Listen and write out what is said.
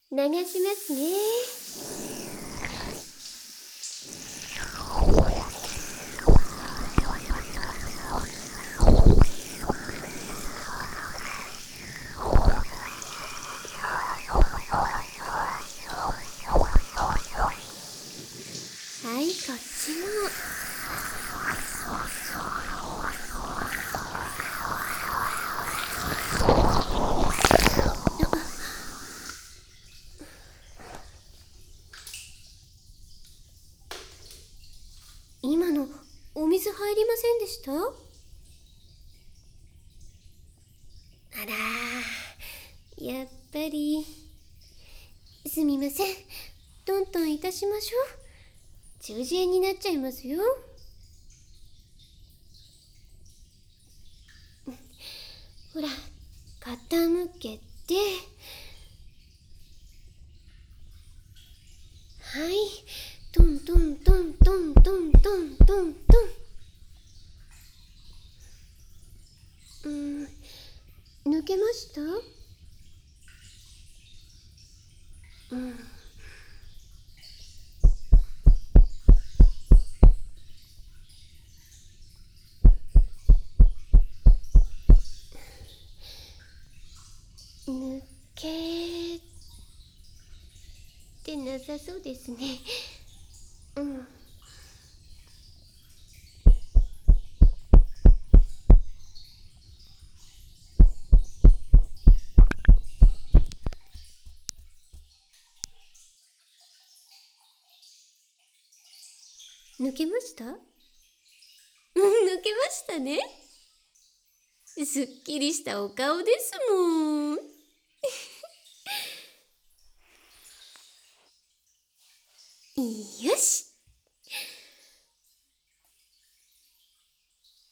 流しますね。はい、こっちも。今のお水入りませんでした？あらー、やっぱり。すみません。トントンいたしましょう。中耳炎になっちゃいますよ。ほら、傾けて。はい。トントントントントントントントン。抜けました？抜けてなさそうですね。抜けました？抜けましたね。すっきりしたお顔ですもん。よし。